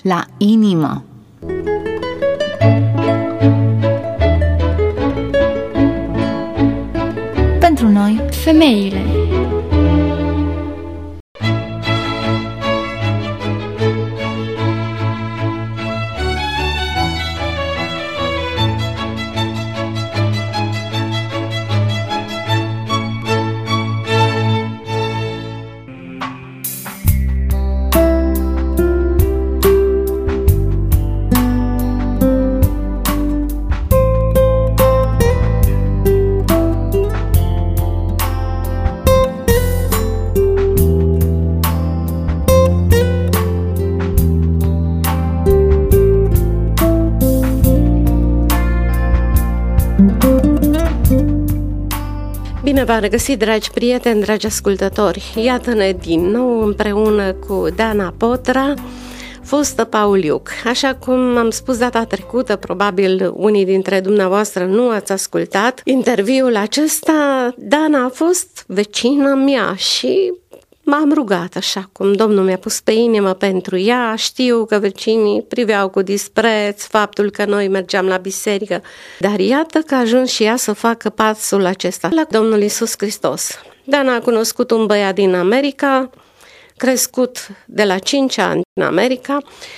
la inimă. Pentru noi, femeile. Bine v-am regăsit, dragi prieteni, dragi ascultători! Iată-ne din nou împreună cu Dana Potra, fostă Pauliuc. Așa cum am spus data trecută, probabil unii dintre dumneavoastră nu ați ascultat interviul acesta. Dana a fost vecină mea și m-am rugat așa cum Domnul mi-a pus pe inimă pentru ea. Știu că vecinii priveau cu dispreț faptul că noi mergeam la biserică, dar iată că a ajuns și ea să facă pasul acesta la Domnul Iisus Hristos. Dana a cunoscut un băiat din America, crescut de la 5 ani în America,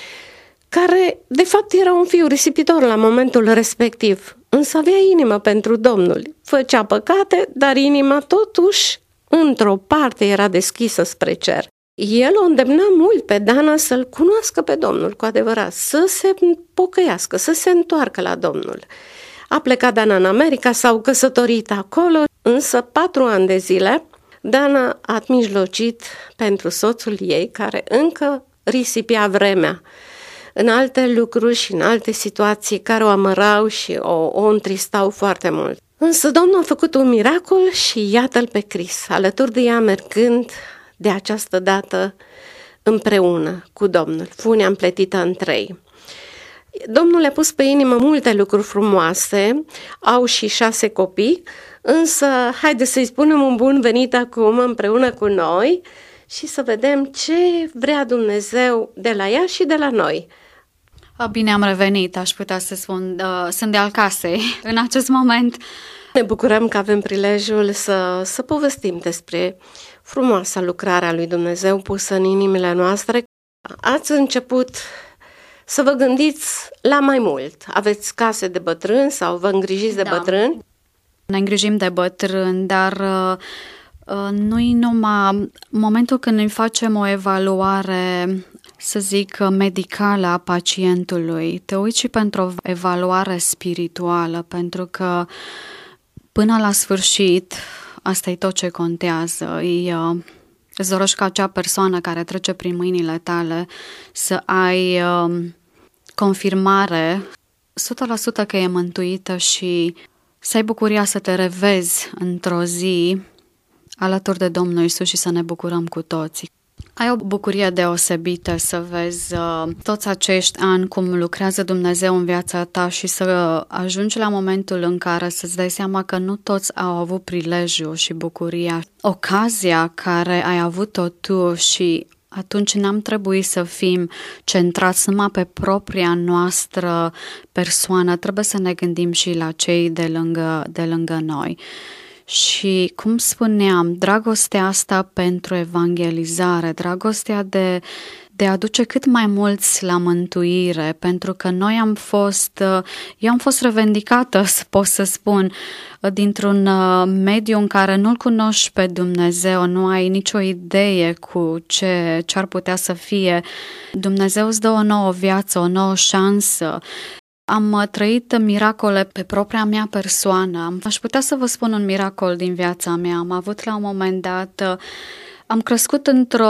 care de fapt era un fiu risipitor la momentul respectiv, însă avea inimă pentru Domnul. Făcea păcate, dar inima totuși într-o parte era deschisă spre cer. El o îndemna mult pe Dana să-L cunoască pe Domnul cu adevărat, să se pocăiască, să se întoarcă la Domnul. A plecat Dana în America, s-au căsătorit acolo, însă 4 ani de zile Dana a mijlocit pentru soțul ei, care încă risipea vremea în alte lucruri și în alte situații care o amărau și o întristau foarte mult. Însă Domnul a făcut un miracol și iată-l pe Cris, alături de ea mergând de această dată împreună cu Domnul, funia împletită în 3. Domnul le-a pus pe inimă multe lucruri frumoase, au și 6 copii, însă haideți să-i spunem un bun venit acum împreună cu noi și să vedem ce vrea Dumnezeu de la ea și de la noi. Bine am revenit, aș putea să spun, sunt de al casei în acest moment. Ne bucurăm că avem prilejul să povestim despre frumoasa lucrare a lui Dumnezeu pusă în inimile noastre. Ați început să vă gândiți la mai mult. Aveți case de bătrâni sau vă îngrijiți de bătrâni? Ne îngrijim de bătrâni, dar nu-i numai momentul când îi facem o evaluare, să zic, medicală a pacientului. Te uiți și pentru o evaluare spirituală, pentru că până la sfârșit asta e tot ce contează. Îți dorești ca acea persoană care trece prin mâinile tale să ai confirmare 100% că e mântuită și să ai bucuria să te revezi într-o zi alături de Domnul Iisus și să ne bucurăm cu toții. Ai o bucurie deosebită să vezi toți acești ani cum lucrează Dumnezeu în viața ta și să ajungi la momentul în care să-ți dai seama că nu toți au avut prilejul și bucuria, ocazia care ai avut-o tu și atunci n-am trebuit să fim centrați numai pe propria noastră persoană, trebuie să ne gândim și la cei de lângă noi. Și, cum spuneam, dragostea asta pentru evangelizare, dragostea de a aduce cât mai mulți la mântuire, pentru că eu am fost revendicată, pot să spun, dintr-un mediu în care nu-L cunoști pe Dumnezeu, nu ai nicio idee cu ce ar putea să fie. Dumnezeu îți dă o nouă viață, o nouă șansă. Am trăit miracole pe propria mea persoană. Aș putea să vă spun un miracol din viața mea. Am avut la un moment dat, am crescut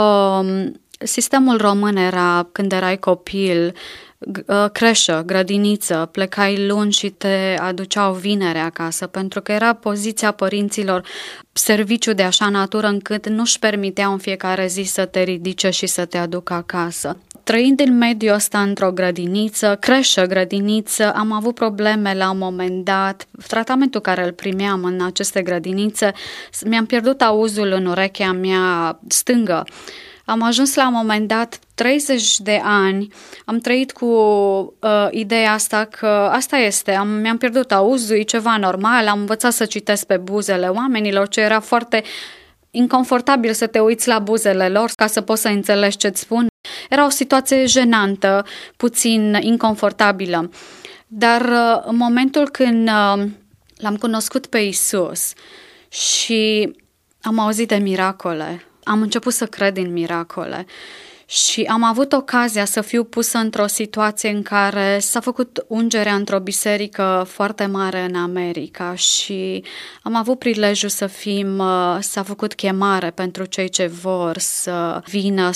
sistemul român era când erai copil, creșă, grădiniță, plecai luni și te aduceau vineri acasă, pentru că era poziția părinților, serviciu de așa natură încât nu-și permiteau în fiecare zi să te ridice și să te aducă acasă. Trăind în mediul ăsta într-o grădiniță, grădiniță, am avut probleme la un moment dat. Tratamentul care îl primeam în aceste grădinițe, mi-am pierdut auzul în urechea mea stângă. Am ajuns la un moment dat 30 de ani am trăit cu ideea asta că asta este, mi-am pierdut auzul, e ceva normal, am învățat să citesc pe buzele oamenilor, ce era foarte inconfortabil să te uiți la buzele lor ca să poți să înțelegi ce-ți spun. Era o situație jenantă, puțin inconfortabilă. Dar în momentul când l-am cunoscut pe Iisus și am auzit de miracole, am început să cred în miracole și am avut ocazia să fiu pusă într-o situație în care s-a făcut ungerea într-o biserică foarte mare în America și am avut prilejul s-a făcut chemare pentru cei ce vor să vină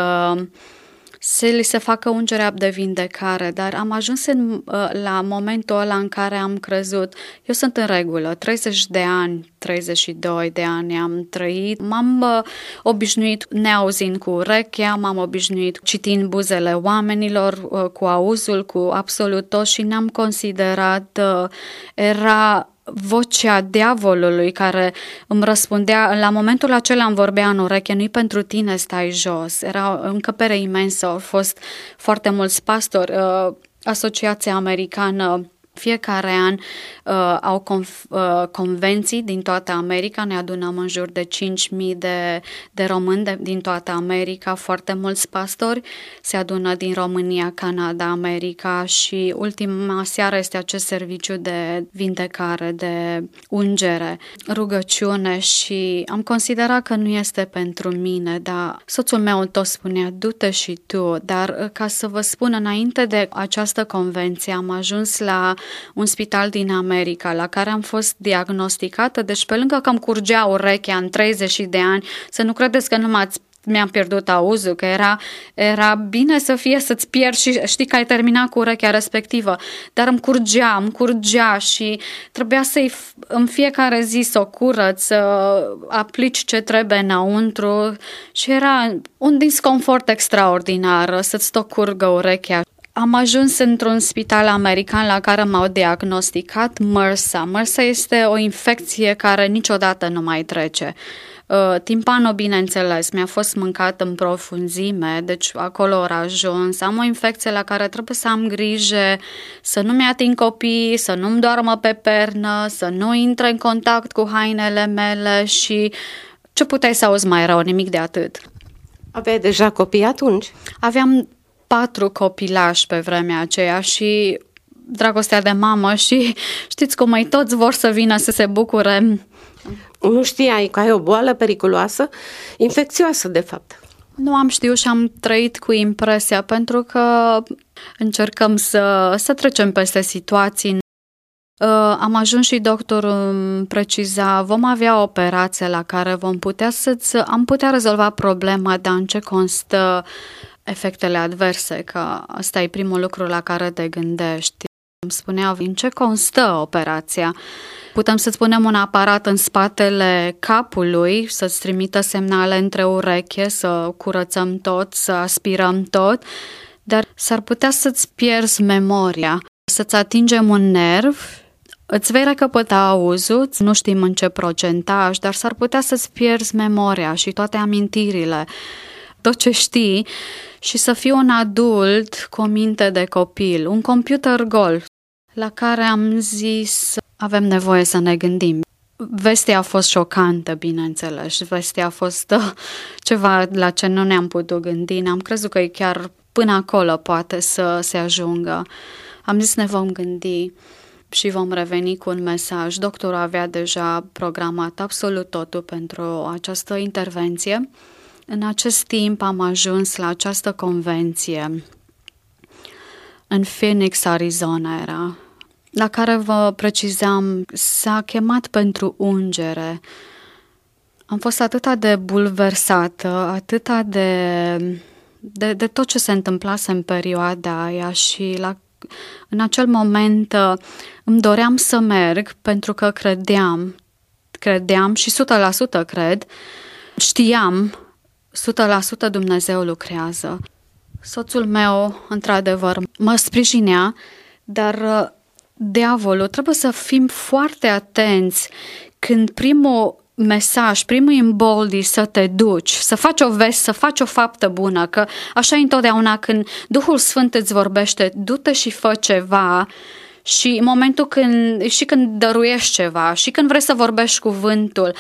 să li se facă ungerea de vindecare, dar am ajuns la momentul ăla în care am crezut, eu sunt în regulă, 30 de ani, 32 de ani am trăit, m-am obișnuit neauzind cu urechea, m-am obișnuit citind buzele oamenilor, cu auzul, cu absolut tot și ne-am considerat, era vocea diavolului care îmi răspundea, la momentul acela îmi vorbea în ureche, nu-i pentru tine, stai jos. Era o încăpere imensă, au fost foarte mulți pastori, Asociația Americană. Fiecare an au convenții din toată America, ne adunăm în jur de 5.000 de români din toată America, foarte mulți pastori se adună din România, Canada, America și ultima seară este acest serviciu de vindecare, de ungere, rugăciune și am considerat că nu este pentru mine, dar soțul meu tot spunea, du-te și tu, dar ca să vă spun, înainte de această convenție am ajuns la un spital din America la care am fost diagnosticată, deci pe lângă că îmi curgea urechea în 30 de ani, să nu credeți că numai mi-am pierdut auzul, că era bine să fie să-ți pierzi și știi că ai terminat cu urechea respectivă, dar îmi curgea și trebuia în fiecare zi să o curăț, să aplici ce trebuie înăuntru și era un disconfort extraordinar să-ți tot curgă urechea. Am ajuns într-un spital american la care m-au diagnosticat MRSA. MRSA este o infecție care niciodată nu mai trece. Timpanul, bineînțeles, mi-a fost mâncat în profunzime, deci acolo ori ajuns. Am o infecție la care trebuie să am grijă să nu-mi ating copiii, să nu-mi doarmă pe pernă, să nu intre în contact cu hainele mele și ce puteai să auzi mai rău, nimic de atât. Aveai deja copii atunci? Aveam 4 copilași pe vremea aceea și dragostea de mamă și știți cum ei toți vor să vină să se bucure. Nu știai că ai o boală periculoasă, infecțioasă de fapt. Nu am știut și am trăit cu impresia pentru că încercăm să trecem peste situații. Am ajuns și doctorul îmi preciza, vom avea o operație la care am putea rezolva problema, dar în ce constă efectele adverse, că ăsta e primul lucru la care te gândești. Îmi spunea, în ce constă operația? Putem să-ți punem un aparat în spatele capului, să-ți trimită semnale între ureche, să curățăm tot, să aspirăm tot, dar s-ar putea să-ți pierzi memoria, să-ți atingem un nerv, îți vei recăpăta auzul, nu știm în ce procentaj, dar s-ar putea să-ți pierzi memoria și toate amintirile, tot ce știi și să fii un adult cu o minte de copil, un computer gol, la care am zis, avem nevoie să ne gândim. Vestea a fost șocantă, bineînțeles, vestea a fost ceva la ce nu ne-am putut gândi, am crezut că e chiar până acolo poate să se ajungă. Am zis ne vom gândi și vom reveni cu un mesaj. Doctorul avea deja programat absolut totul pentru această intervenție. În acest timp am ajuns la această convenție în Phoenix, Arizona era, la care vă precizam, s-a chemat pentru ungere. Am fost atât de bulversată, atât de tot ce se întâmplase în perioada aia și în acel moment îmi doream să merg pentru că credeam și 100% cred, știam 100% Dumnezeu lucrează. Soțul meu, într-adevăr, mă sprijinea, dar diavolul, trebuie să fim foarte atenți când primul mesaj, primul imboldi să te duci, să faci o veste, să faci o faptă bună, că așa întotdeauna când Duhul Sfânt îți vorbește, du-te și fă ceva. Și în momentul când dăruiești ceva și când vrei să vorbești cuvântul,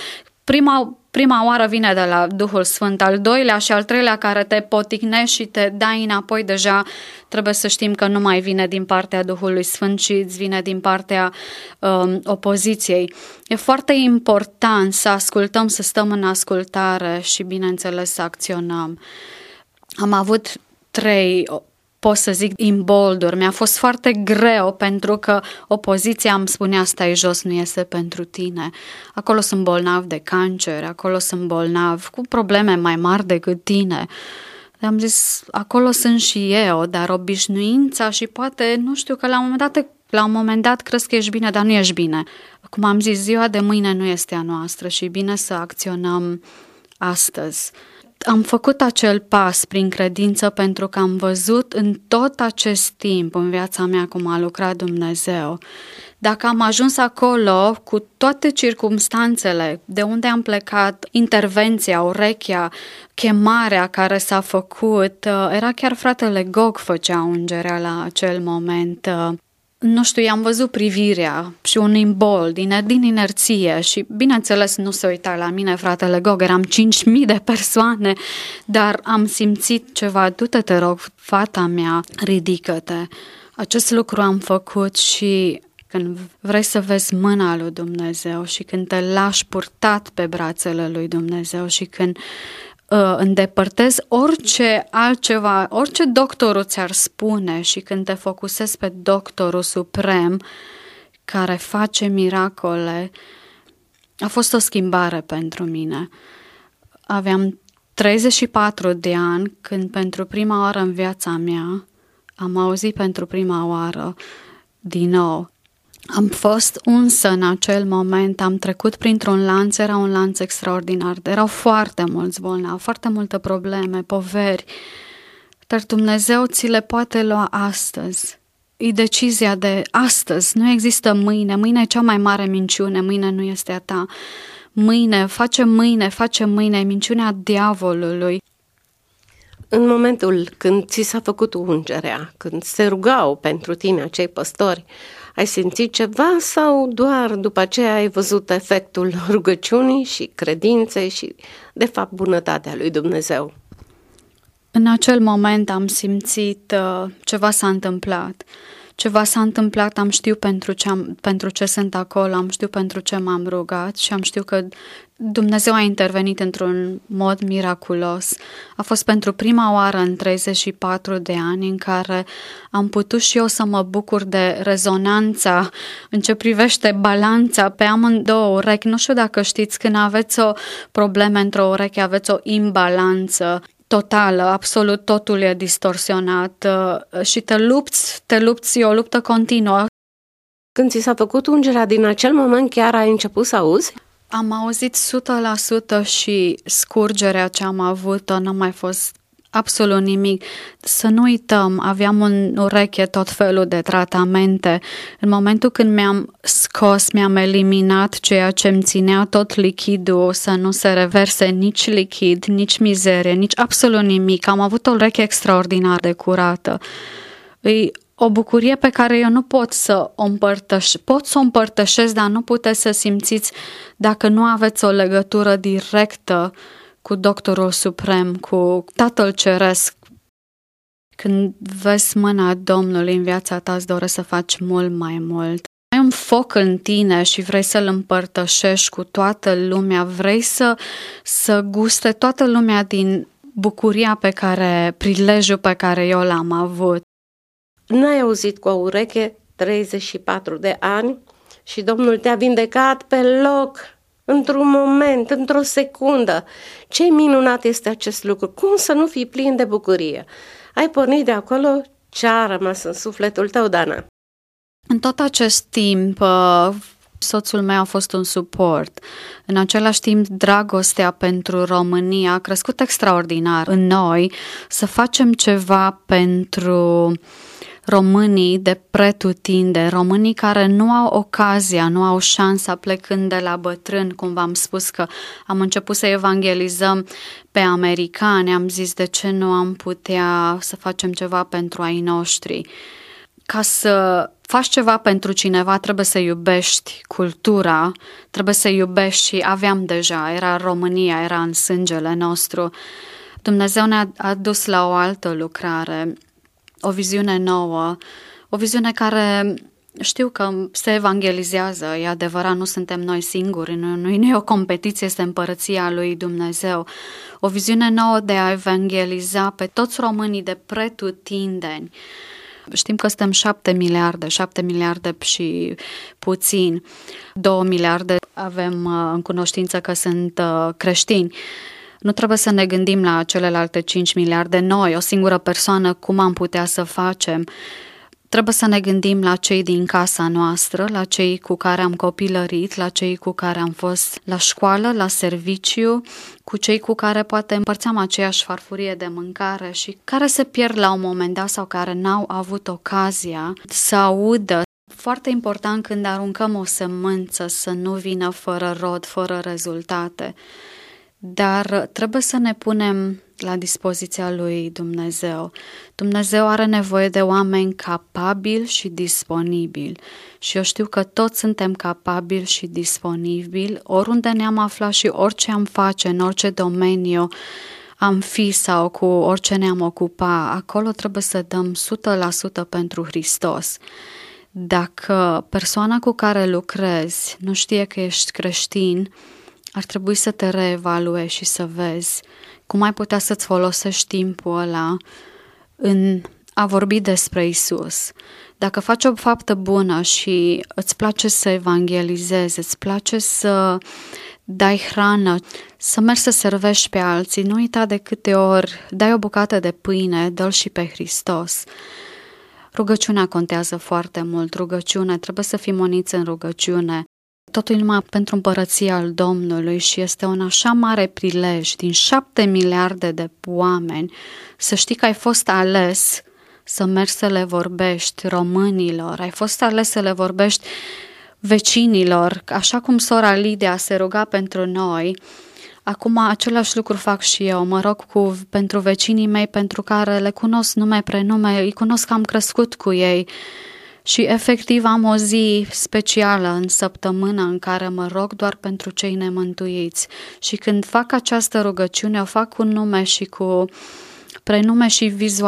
prima oară vine de la Duhul Sfânt, al doilea și al treilea care te poticnești și te dai înapoi, deja trebuie să știm că nu mai vine din partea Duhului Sfânt, ci îți vine din partea opoziției. E foarte important să ascultăm, să stăm în ascultare și, bineînțeles, să acționăm. Am avut 3, pot să zic, imbolduri. Mi-a fost foarte greu pentru că opoziția îmi spunea stai jos, nu este pentru tine. Acolo sunt bolnavi de cancer, acolo sunt bolnavi cu probleme mai mari decât tine. Am zis, acolo sunt și eu, dar obișnuința și poate, nu știu, că la un moment dat crezi că ești bine, dar nu ești bine. Cum am zis, ziua de mâine nu este a noastră și e bine să acționăm astăzi. Am făcut acel pas prin credință pentru că am văzut în tot acest timp în viața mea cum a lucrat Dumnezeu. Dacă am ajuns acolo cu toate circumstanțele, de unde am plecat, intervenția, urechea, chemarea care s-a făcut, era chiar fratele Gog făcea ungerea la acel moment. Nu știu, i-am văzut privirea și un imbold din inerție și, bineînțeles, nu se uita la mine, fratele Gog, eram 5.000 de persoane, dar am simțit ceva, du-te, te rog, fata mea, ridică-te. Acest lucru am făcut și când vrei să vezi mâna lui Dumnezeu și când te lași purtat pe brațele lui Dumnezeu și când îndepărtezi orice altceva, orice doctorul ți-ar spune și când te focusezi pe doctorul suprem care face miracole, a fost o schimbare pentru mine. Aveam 34 de ani când pentru prima oară în viața mea am auzit pentru prima oară din nou. Am fost unsă în acel moment, am trecut printr-un lanț, era un lanț extraordinar, erau foarte mulți bolnavi, foarte multe probleme, poveri, dar Dumnezeu ți le poate lua astăzi. E decizia de astăzi, nu există mâine, mâine e cea mai mare minciune, mâine nu este a ta. Mâine, face mâine, minciunea diavolului. În momentul când ți s-a făcut ungerea, când se rugau pentru tine acei păstori, ai simțit ceva sau doar după aceea ai văzut efectul rugăciunii și credinței și, de fapt, bunătatea lui Dumnezeu? În acel moment am simțit ceva s-a întâmplat. Ceva s-a întâmplat, am știut pentru ce sunt acolo, am știut pentru ce m-am rugat și am știut că Dumnezeu a intervenit într-un mod miraculos. A fost pentru prima oară în 34 de ani în care am putut și eu să mă bucur de rezonanța în ce privește balanța pe amândouă urechi. Nu știu dacă știți, când aveți o problemă într-o ureche, aveți o imbalanță totală, absolut totul e distorsionat și te lupți, e o luptă continuă. Când ți s-a făcut ungerea, din acel moment chiar ai început să auzi? Am auzit 100% și scurgerea ce am avut-o n-a mai fost absolut nimic. Să nu uităm, aveam în ureche tot felul de tratamente. În momentul când mi-am eliminat ceea ce îmi ținea tot lichidul, să nu se reverse nici lichid, nici mizerie, nici absolut nimic. Am avut o ureche extraordinar de curată. O bucurie pe care eu nu pot să o împărtășesc. Pot să o împărtășesc, dar nu puteți să simțiți dacă nu aveți o legătură directă cu Doctorul Suprem, cu Tatăl Ceresc. Când vezi mâna Domnului în viața ta, îți doresc să faci mult mai mult. Ai un foc în tine și vrei să-l împărtășești cu toată lumea, vrei să guste toată lumea din bucuria prilejul pe care eu l-am avut. N-ai auzit cu o ureche 34 de ani și Domnul te-a vindecat pe loc, într-un moment, într-o secundă. Ce minunat este acest lucru! Cum să nu fii plin de bucurie? Ai pornit de acolo, ce a rămas în sufletul tău, Dana? În tot acest timp, soțul meu a fost un suport. În același timp, dragostea pentru România a crescut extraordinar în noi, să facem ceva pentru românii de pretutinde, românii care nu au ocazia, nu au șansa plecând de la bătrân, cum v-am spus că am început să evangelizăm pe americani, am zis de ce nu am putea să facem ceva pentru ai noștri. Ca să faci ceva pentru cineva trebuie să iubești cultura, trebuie să iubești și aveam deja, era România, era în sângele nostru. Dumnezeu ne-a adus la o altă lucrare, o viziune nouă, o viziune care știu că se evangelizează, e adevărat, nu suntem noi singuri, nu e o competiție, este împărăția lui Dumnezeu. O viziune nouă de a evangeliza pe toți românii de pretutindeni. Știm că suntem 7 miliarde și puțin, 2 miliarde avem în cunoștință că sunt creștini. Nu trebuie să ne gândim la celelalte 5 miliarde noi, o singură persoană, cum am putea să facem. Trebuie să ne gândim la cei din casa noastră, la cei cu care am copilărit, la cei cu care am fost la școală, la serviciu, cu cei cu care poate împărțeam aceeași farfurie de mâncare și care se pierd la un moment dat sau care n-au avut ocazia să audă. Foarte important când aruncăm o sămânță să nu vină fără rod, fără rezultate. Dar trebuie să ne punem la dispoziția lui Dumnezeu. Dumnezeu are nevoie de oameni capabili și disponibili. Și eu știu că toți suntem capabili și disponibili, oriunde ne-am aflat și orice am face, în orice domeniu am fi sau cu orice ne-am ocupa, acolo trebuie să dăm 100% pentru Hristos. Dacă persoana cu care lucrezi nu știe că ești creștin, ar trebui să te reevaluezi și să vezi cum ai putea să-ți folosești timpul ăla în a vorbi despre Isus. Dacă faci o faptă bună și îți place să evangelizezi, îți place să dai hrană, să mergi să servești pe alții, nu uita de câte ori dai o bucată de pâine, dă-l și pe Hristos. Rugăciunea contează foarte mult, trebuie să fim uniți în rugăciune. Totul numai pentru împărăția al Domnului și este un așa mare prilej din 7 miliarde de oameni să știi că ai fost ales să mergi să le vorbești românilor, ai fost ales să le vorbești vecinilor, așa cum sora Lidia se ruga pentru noi. Acum același lucru fac și eu, mă rog pentru vecinii mei pentru care le cunosc nume, prenume, îi cunosc că am crescut cu ei. Și efectiv am o zi specială în săptămână în care mă rog doar pentru cei nemântuiți. Și când fac această rugăciune, o fac cu nume și cu prenume și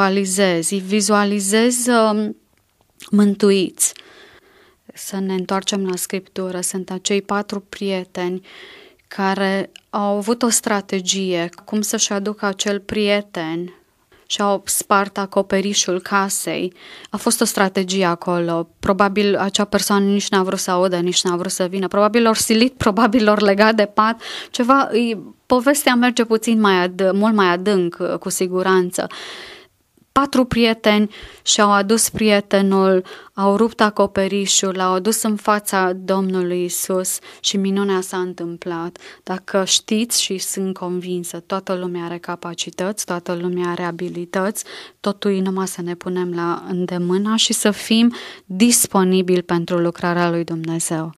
vizualizez mântuiți. Să ne întoarcem la Scriptură. Sunt acei 4 prieteni care au avut o strategie, cum să-și aducă acel prieten și-au spart acoperișul casei. A fost o strategie acolo. Probabil acea persoană nici n-a vrut să audă, nici n-a vrut să vină. Probabil l-or silit, probabil l-or legat de pat. Povestea merge puțin mult mai adânc, cu siguranță. 4 prieteni și-au adus prietenul, au rupt acoperișul, l-au adus în fața Domnului Isus și minunea s-a întâmplat. Dacă știți și sunt convinsă, toată lumea are capacități, toată lumea are abilități, totul e numai să ne punem la îndemână și să fim disponibili pentru lucrarea lui Dumnezeu.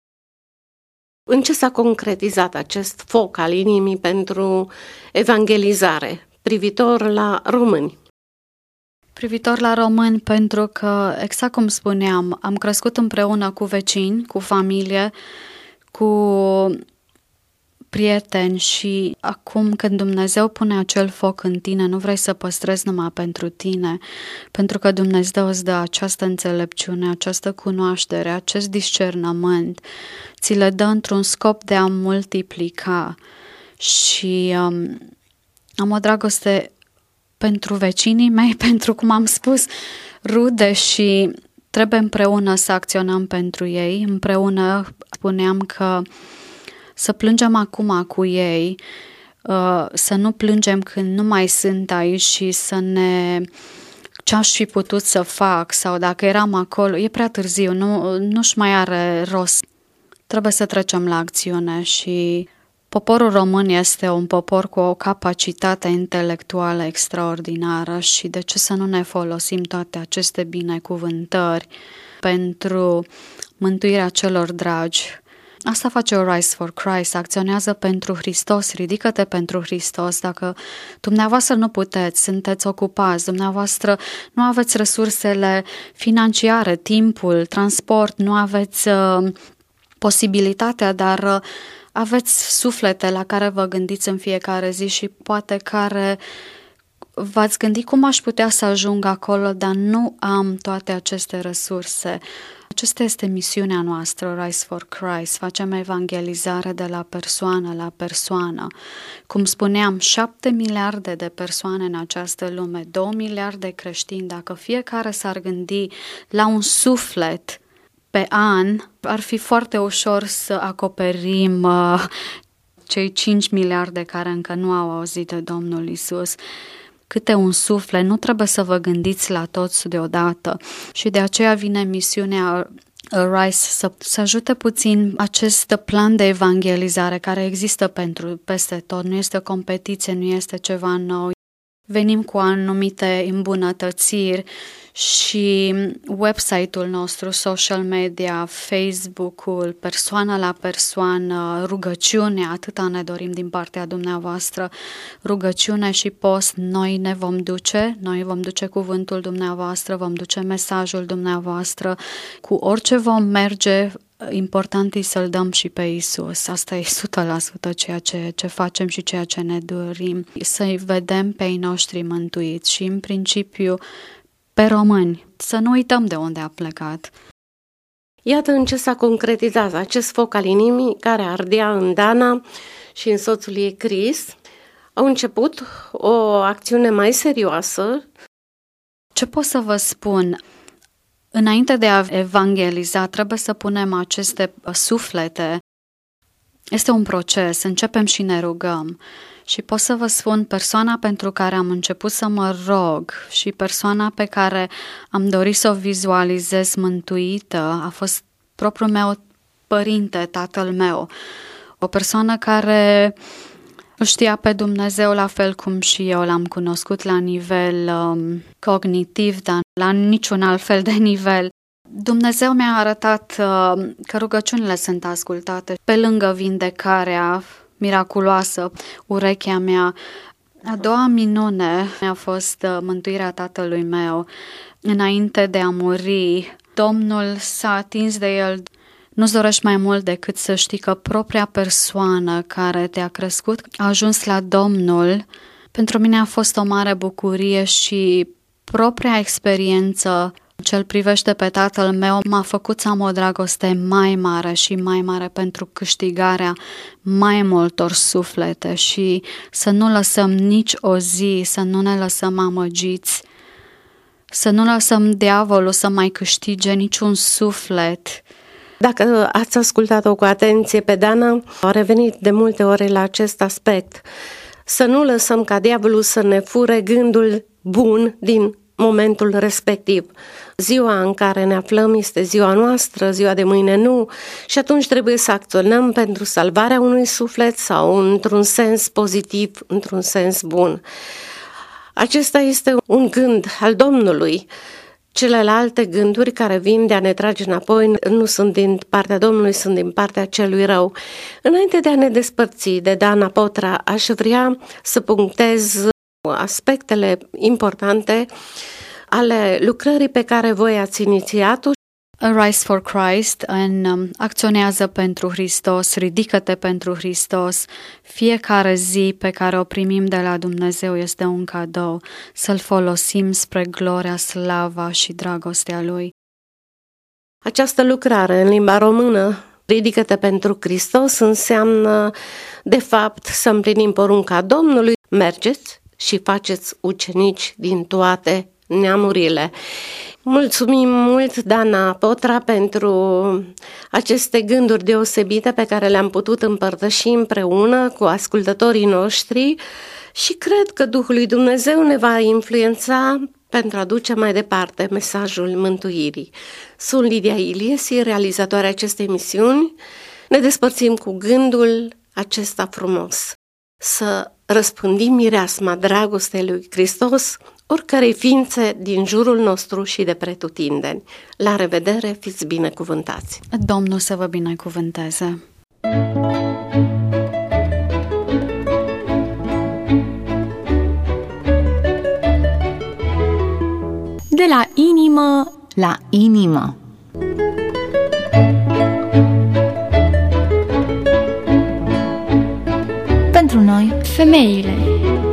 În ce s-a concretizat acest foc al inimii pentru evangelizare privitor la români? Privitor la români, pentru că, exact cum spuneam, am crescut împreună cu vecini, cu familie, cu prieteni și acum când Dumnezeu pune acel foc în tine, nu vrei să păstrezi numai pentru tine, pentru că Dumnezeu îți dă această înțelepciune, această cunoaștere, acest discernământ, ți le dă într-un scop de a multiplica și am o dragoste pentru vecinii mei, pentru, cum am spus, rude și trebuie împreună să acționăm pentru ei. Împreună spuneam că să plângem acum cu ei, să nu plângem când nu mai sunt aici și să ne... ce-aș fi putut să fac sau dacă eram acolo, e prea târziu, nu-și mai are rost. Trebuie să trecem la acțiune și Poporul român este un popor cu o capacitate intelectuală extraordinară și de ce să nu ne folosim toate aceste binecuvântări pentru mântuirea celor dragi. Asta face o Rise for Christ, acționează pentru Hristos, ridică-te pentru Hristos. Dacă dumneavoastră nu puteți, sunteți ocupați, dumneavoastră nu aveți resursele financiare, timpul, transport, nu aveți posibilitatea, dar aveți suflete la care vă gândiți în fiecare zi și poate care v-ați gândit cum aș putea să ajung acolo, dar nu am toate aceste resurse. Aceasta este misiunea noastră, Rise for Christ. Facem evangelizare de la persoană la persoană. Cum spuneam, 7 miliarde de persoane în această lume, 2 miliarde creștini. Dacă fiecare s-ar gândi la un suflet pe an, ar fi foarte ușor să acoperim cei 5 miliarde care încă nu au auzit de Domnul Iisus. Câte un suflet, nu trebuie să vă gândiți la toți deodată și de aceea vine misiunea Rise să ajute puțin acest plan de evangelizare care există peste tot, nu este o competiție, nu este ceva nou. Venim cu anumite îmbunătățiri și website-ul nostru, social media, Facebook-ul, persoană la persoană, rugăciune, atâta ne dorim din partea dumneavoastră, rugăciune și post, noi vom duce cuvântul dumneavoastră, vom duce mesajul dumneavoastră, cu orice vom merge. Important e să-L dăm și pe Iisus. Asta e 100% ceea ce facem și ceea ce ne dorim. Să-i vedem pe ei noștri mântuiți și, în principiu, pe români. Să nu uităm de unde a plecat. Iată în ce s-a concretizat acest foc al inimii care ardea în Dana și în soțul ei Chris. Au început o acțiune mai serioasă. Ce pot să vă spun? Înainte de a evangeliza, trebuie să punem aceste suflete. Este un proces, începem și ne rugăm. Și pot să vă spun, persoana pentru care am început să mă rog și persoana pe care am dorit să o vizualizez mântuită a fost propriul meu părinte, tatăl meu. O persoană care îl știa pe Dumnezeu la fel cum și eu l-am cunoscut la nivel cognitiv, dar la niciun alt fel de nivel. Dumnezeu mi-a arătat că rugăciunile sunt ascultate. Pe lângă vindecarea miraculoasă, urechea mea, a doua minune a fost mântuirea tatălui meu. Înainte de a muri, Domnul s-a atins de el. Nu-ți dorești mai mult decât să știi că propria persoană care te-a crescut a ajuns la Domnul. Pentru mine a fost o mare bucurie și propria experiență ce-l privește pe tatăl meu m-a făcut să am o dragoste mai mare și mai mare pentru câștigarea mai multor suflete și să nu lăsăm nici o zi, să nu ne lăsăm amăgiți, să nu lăsăm diavolul să mai câștige niciun suflet. Dacă ați ascultat-o cu atenție pe Dana, a revenit de multe ori la acest aspect. Să nu lăsăm ca diavolul să ne fure gândul bun din momentul respectiv. Ziua în care ne aflăm este ziua noastră, ziua de mâine nu, și atunci trebuie să acționăm pentru salvarea unui suflet sau într-un sens pozitiv, într-un sens bun. Acesta este un gând al Domnului. Celelalte gânduri care vin de a ne trage înapoi nu sunt din partea Domnului, sunt din partea celui rău. Înainte de a ne despărți de Dana Potra, aș vrea să punctez aspectele importante ale lucrării pe care voi ați inițiat-o. Rise for Christ acționează pentru Hristos, ridică-te pentru Hristos. Fiecare zi pe care o primim de la Dumnezeu este un cadou, să-l folosim spre gloria, slava și dragostea Lui. Această lucrare în limba română, ridică-te pentru Hristos, înseamnă de fapt să împlinim porunca Domnului, mergeți și faceți ucenici din toate neamurile. Mulțumim mult, Dana Potra, pentru aceste gânduri deosebite pe care le-am putut împărtăși împreună cu ascultătorii noștri și cred că Duhul lui Dumnezeu ne va influența pentru a duce mai departe mesajul mântuirii. Sunt Lidia Iliesi, realizatoarea acestei emisiuni. Ne despărțim cu gândul acesta frumos, să răspândim mireasma dragostei lui Hristos oricărei ființe din jurul nostru și de pretutindeni. La revedere, fiți binecuvântați! Domnul să vă binecuvânteze! De la inimă la inimă. Pentru noi, femeile.